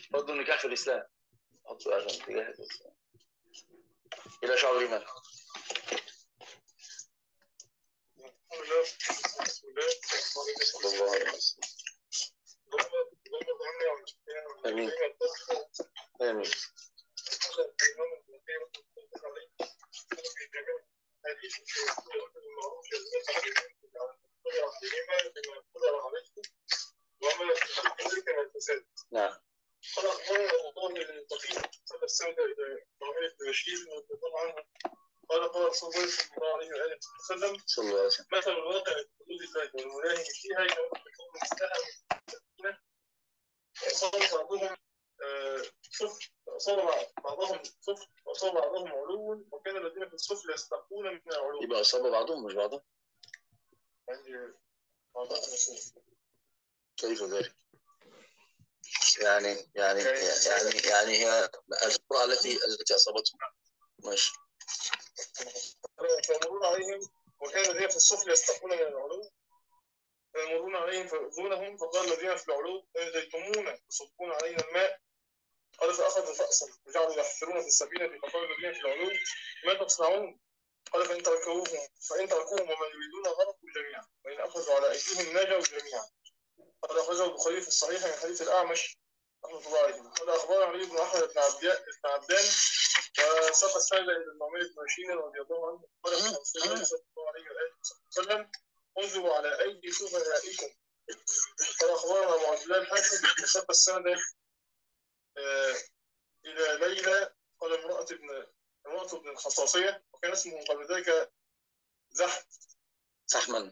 فرض النكاح في الإسلام. حط سؤال عشان تجاهز إلى شعب الإيمان. صلى الله عليه وسلم. آمين آمين. نعم. قال رسول الله صلى الله عليه وآله وسلم مثل الواقع بحدود الله والملاهي فيها كمثل المستهم أصاب بعضهم علو وكان الذين في السفل يستحقون من العلو. يبقى أصاب بعضهم مش بعضهم؟ كيف ذلك؟ يعني هي القرى التي أصابتهم. ماشي. فيمرون عليهم وكان الذين في السفل يستحقون من العلو فيمرون عليهم فيؤذونهم فقال الذين في العلو أيديتمونا تصبون علينا الماء. قال فأخذوا فأسا وجعلوا يحفرون في السفينة فقال الذين في العلو ما تصنعون؟ قال فإن تركوهم ومن يريدون غرقوا جميعا وإن أخذوا على أيديهم نجوا جميعا. قال أخرجه البخاري في الصحيح من حديث الأعمش رحمة الله عليه. قال أخبرنا علي بن أحمد بن عبدان وساق السائل إلى النعمان بن بشير رضي الله عنه قال رسول الله صلى الله عليه وسلم انظروا على أيدي سفهائكم. قال أخبرنا أبو عبد الله الحسن وساق السند إلى ليلى قال امرأة ابن الخصاصية وكان اسمه قبل ذلك زحما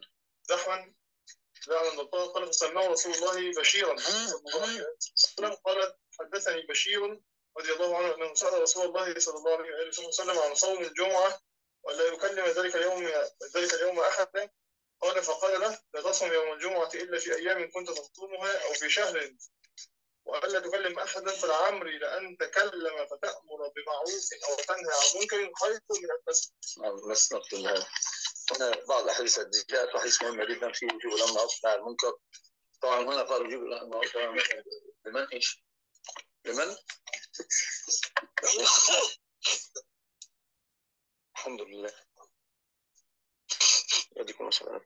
لا الله. قال فسماه رسول الله بشيرا قال حدثني بشير رضي الله عنه أنه سأل رسول الله صلى الله عليه وسلم عن صوم الجمعة ولا يكلم ذلك اليوم أحدا. قال فقال له لا تصوم يوم الجمعة إلا في أيام كنت تصومها أو في شهر وألا تكلم أحدا فلعمري لأن تكلم فتأمر بمعروف أو تنهى عن منكر خير من التسليم. نسمع هذا. هنا بعض الأحاديث جاءت وحديث مهمة جدا في وجوب الأمر بالمعروف والنهي عن المنكر. طبعا هنا قال وجوب الأمر بالمعروف والنهي عن المنكر لمن إيش؟ لمن؟ الحمد لله. يديكم السلام.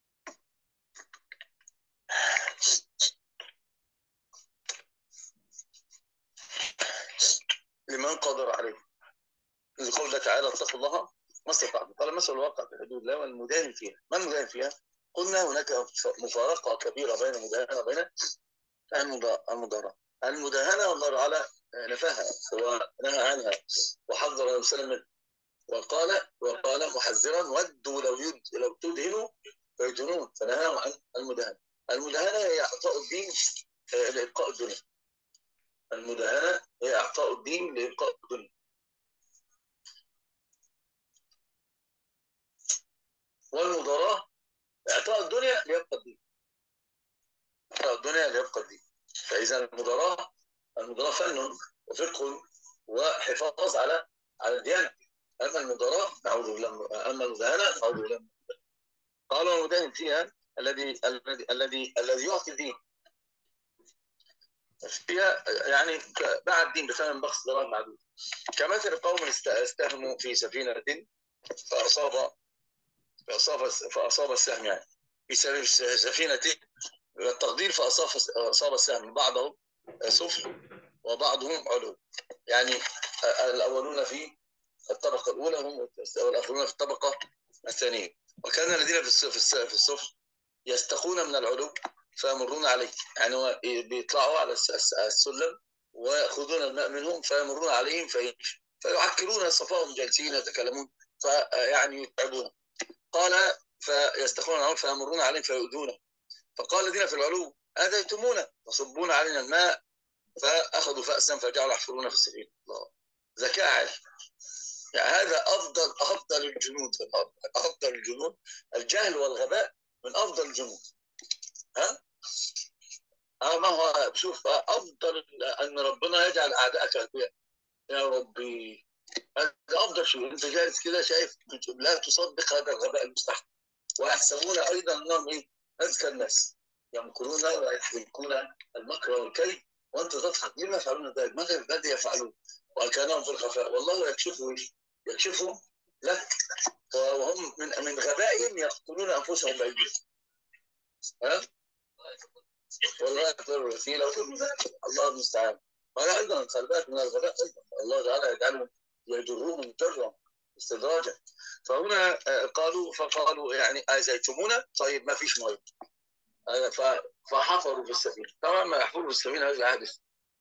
لمن قدر عليه. إذ قول تعالى اتقوا الله ما استطعتم. قال مثل الواقع في حدود الله والمداهن فيها. ما المداهن فيها؟ قلنا هناك مفارقة كبيرة بين المداهنة وبين المضارة. المداهنة والله على نفاها ونهى عنها وحذر النبي صلى الله عليه وسلم وقال محذرا ودوا لو تدهنوا فيدهنون فنهاهم عن المداهنة. المداهنة هي إعطاء الدين لإبقاء الدنيا. المداهنة هي إعطاء الدين لإبقاء الدنيا. والمضاراة إعطاء الدنيا ليبقى الدين. إعطاء الدنيا ليبقى الدين. فإذا المضاراة فن وفقه وحفاظ على الديانة. أما المضاراة نعوذ بالله، أما المداهنة نعوذ بالله. قال المداهن فيها الذي يعطي الدين فيها، يعني باع الدين بثمن بخس دراهم معدود. كمثل قوم استهموا في سفينة فأصاب السهم، يعني في سفينة التقدير فأصاب السهم بعضهم سفل وبعضهم علو، يعني الأولون في الطبقة الأولى هم والآخرون في الطبقة الثانية. وكان الذين في السفل يستقون من العلو فيمرون عليه، يعني بيطلعوا على السلم ويأخذون الماء منهم فيمرون عليهم فيعكرون صفاهم جالسين يتكلمون فيعني يتعبون. قال فيستقون العلو فيمرون عليهم فيؤذونه. فقال الذين في العلو أذيتمونا تصبون علينا الماء فأخذوا فأسا فجعلوا يحفرون في السفينة. الله ذكاء عالي، يعني هذا أفضل الجنود في الأرض. أفضل الجنود، الجهل والغباء من أفضل الجنود. ما هو شوف أفضل أن ربنا يجعل أعداءك أغبياء. يا ربي هذا أفضل شيء. أنت جالس كده شايف لا تصدق هذا الغباء المستحيل. ويحسبون أيضا أنهم أذكى الناس، يمكرون ويحركون المكر والكيد وانت تضحك لما يفعلون ذلك؟ ماذا يفعلون؟ وكانهم في الخفاء والله يكشفهم لك، وهم من غبائهم يقتلون انفسهم بايديهم. ها؟ والله يقتلوا الوسيله وكل ذلك، الله المستعان. وهذا ايضا خلي بالك من الغباء ايضا، الله تعالى يجعلهم يجرهم جرا استدراجا. فهنا فقالوا يعني ازيتمونا، طيب ما فيش ميه، فحفروا في السفينه. طبعا ما يحفروا في السفينه هذا حادث.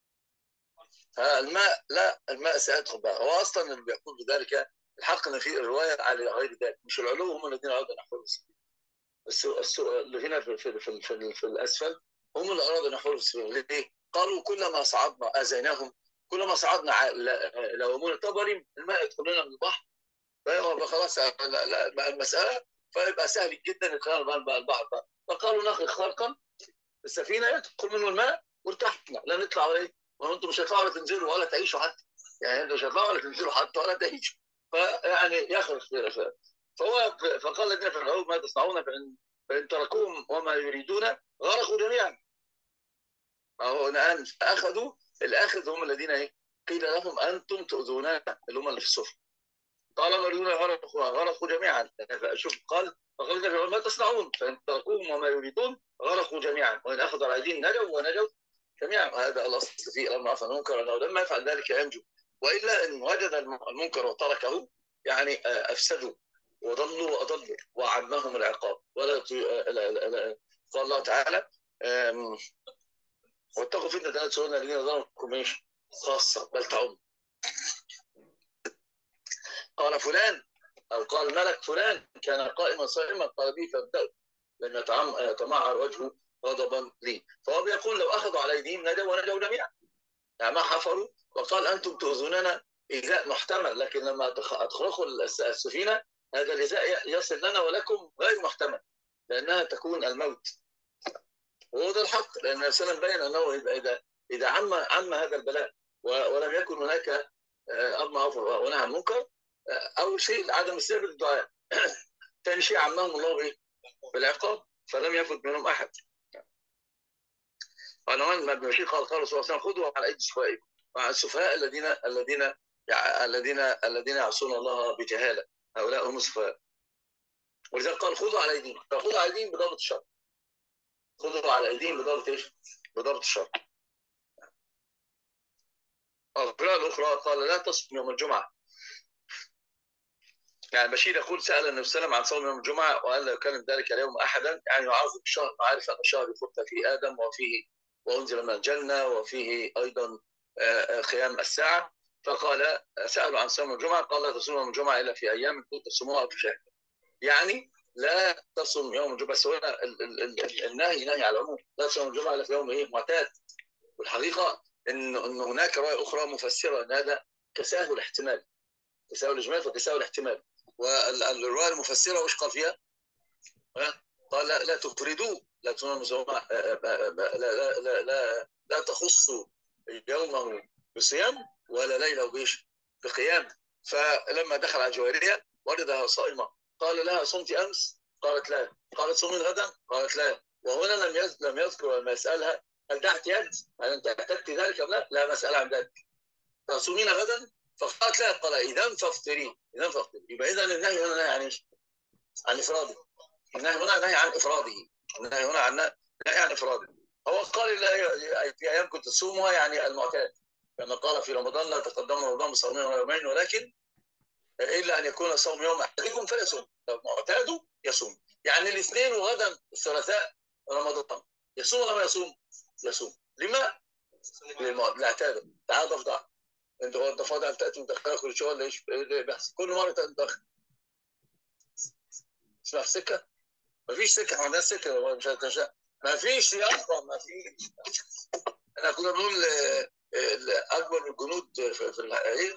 الماء، لا الماء سيدخل بقى. هو اصلا اللي بيقول بذلك الحق ان في الروايه على غير ذلك، مش العلو هم الذين ارادوا ان يحفروا السفينه. اللي هنا في الاسفل هم اللي ارادوا ان يحفروا السفينه. ليه؟ قالوا كلما صعدنا اذيناهم، كلما صعدنا لو طبري الماء يدخل لنا من البحر، فيبقى خلاص المساله، فيبقى سهل جدا ادخال البحر. فقالوا نخلق خلقا السفينه يدخل منه الماء وارتحنا، لا نطلع ولا ايه؟ وانتم مش هتطلعوا ولا تنزلوا ولا تعيشوا حتى، يعني انتم مش هتطلعوا ولا تنزلوا حتى ولا تعيشوا. فيعني يخرج فقال الذين فرعون ما تصنعون فان تركوهم وما يريدون غرقوا جميعا. فهو الان اخذوا الاخذ هم الذين ايه؟ قيل لهم انتم تؤذوننا، اللي هم اللي في السفن. طالما يريدون غرقوا جميعا. شوف فقال الذين فرعون ما تصنعون فان تركوهم وما يريدون غرقوا جميعا وان اخذوا على ايديهم نجوا جميعا. هذا الاصل في الامر عفوا المنكر، انه لما يفعل ذلك ينجو، والا ان وجد المنكر وتركه يعني افسدوا وضلوا واضلوا وعمهم العقاب. ولا قال الله تعالى واتقوا فتنه لا تسالون الذين ظلموا ايش خاصه بل تعم. قال فلان او قال ملك فلان كان قائما صائما قال به فابدأوا لم يتمعر وجهه غضبا لي. فهو بيقول لو اخذوا على ايديهم نجوا جميعا، يعني ما حفروا. وقال انتم تؤذوننا ايذاء محتمل، لكن لما تخرقوا السفينه هذا الايذاء يصل لنا ولكم غير محتمل، لانها تكون الموت. وهو ده الحق، لان النبي صلى الله عليه وسلم بين انه اذا عم هذا البلاء ولم يكن هناك امر ونهى عن المنكر، اول شيء عدم استجابه الدعاء. ثاني شيء عمهم الله بالعقاب فلم يفت منهم احد. قال ما بمشي قال صلى الله عليه وسلم خذوا على ايدي سفهائكم، مع السفهاء الذين يعصون الله بجهاله، هؤلاء هم السفهاء. ولذلك قال خذوا على ايديهم، فخذوا على ايديهم بضربه الشر. خذوا على ايديهم بضربه ايش؟ بضربه الشر. القراءة الأخرى قال لا تصم يوم الجمعة. يعني بشير يقول سأل النبي صلى الله عليه وسلم عن صوم يوم الجمعة وقال لا يكلم ذلك اليوم أحدا، يعني يعظم الشهر، عارف أن الشهر خلق فيه آدم وفيه وأنزل من الجنة وفيه أيضا قيام الساعة. فقال سألوا عن صوم الجمعة قال لا تصوم يوم الجمعة إلا في أيام كنت تصوموها في شهر، يعني لا تصوم يوم الجمعة. بس هنا النهي نهي على العموم، لا تصوم الجمعة إلا في يوم إيه معتاد. والحقيقة إن هناك رواية أخرى مفسرة أن هذا تساهل احتمال، تساهل إجمال وتساهل احتمال. والرواية المفسرة وش قال فيها؟ قال لا تفردوا، لا لا تخصوا يومه بصيام ولا ليله بايش؟ بقيام. فلما دخل على جويريه وجدها صائمه قال لها صمت امس؟ قالت لا. قالت صومي غدا؟ قالت لا. وهنا لم يذكر لما يسالها هل ده احتياج؟ هل انت احتجت ذلك ام لا؟ لا مساله عن ذلك. تصومين غدا؟ فقالت لا. قال اذا فافطري، اذا فافطري. يبقى اذا النهي هنا نهي عن ايش؟ عن افراده. النهي هنا نهي عن افراده، النهي هنا عن نهي عن افراده. هو قال لا في ايام كنت تصومها يعني المعتاد، كما قال في رمضان لا تقدم رمضان بصوم يومين ولكن الا ان يكون صوم يوم احدكم فيصوم، لو معتاده يصوم. يعني الاثنين وغدا الثلاثاء رمضان يصوم ولا ما يصوم؟ يصوم. لما؟ لاعتاده. تعال ضفدع انت فاضي تاتي متاخر كل شويه ولا ايش بيحصل؟ كل مره تتاخر اسمع في سكه؟ ما فيش سكه، ما عندناش سكه، ما فيش اصلا، ما فيش. احنا كنا بنقول اكبر الجنود في ايه؟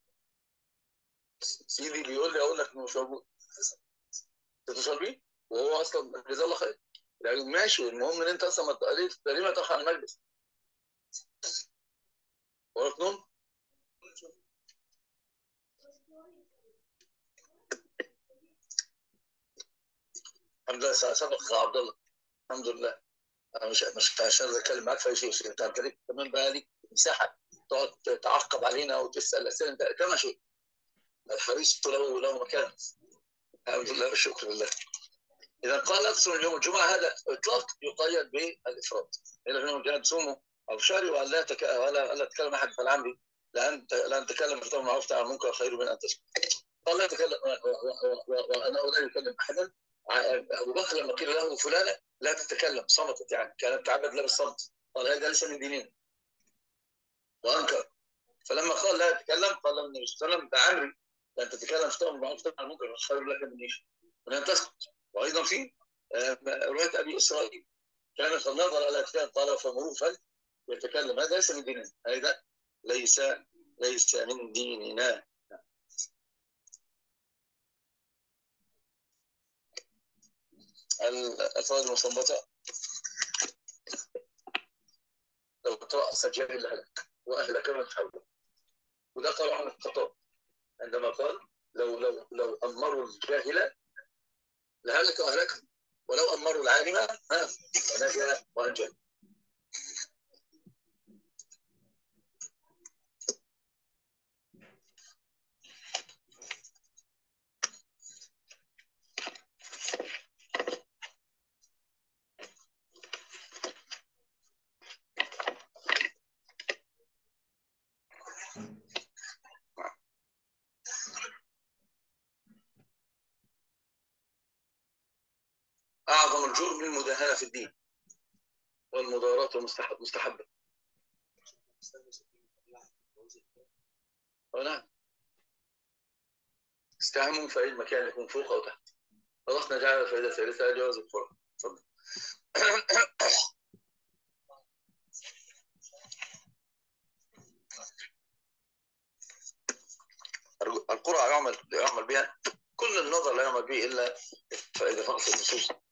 سيدي بيقول لي اقول لك مش موجود، تتصل بيه وهو اصلا جزاه الله خير يعني ماشي. المهم ان انت اصلا ليه ما تاخر على المجلس؟ وراك نوم؟ الحمد لله سبق عبد الله، الحمد لله. انا مش عشان اتكلم معاك في اي شيء، انت ليك كمان بقى ليك مساحه تقعد تعقب علينا وتسال اسئله، انت كما شيء الحريص له مكان. الحمد لله والشكر لله. اذا قال اقسم يوم الجمعه هذا اطلاق يقيد بالافراد، الا انه كان تصوموا او شهري ولا تكلم احد فالعمري لان تكلم في الامر معروف عن المنكر خير من ان تسكت. قال لا تكلم وانا لا يكلم احدا. ابو بكر لما قيل له فلانه لا تتكلم صمتت، يعني كانت تعبد له بالصمت، قال هذا ليس من ديننا وانكر. فلما قال لا يتكلم قال النبي صلى الله عليه وسلم ده عمري، لان تتكلم في الامر معروف عن المنكر خير لك من ان تسكت. وايضا في روايه ابي اسرائيل كان قد نظر الى كتاب قال فمروه فليتكلم، هذا ليس من ديننا، هذا ليس من ديننا. الافراد المستنبطه لو ترأس جاهل هلك واهلك من حوله، وده طبعا الخطاب عندما قال لو امروا الجاهل لهلك واهلكهم، ولو امروا العالم فنجا وانجا. اعظم الجرم المداهنه في الدين والمضارات مستحبه. نعم، استهموا في اي مكان يكون فوق او تحت. خلاص نجعل الفائده الثالثه جواز الفرق. تفضل. القرعه يعمل بها، كل النظر لا يعمل به الا فاذا فقدت النصوص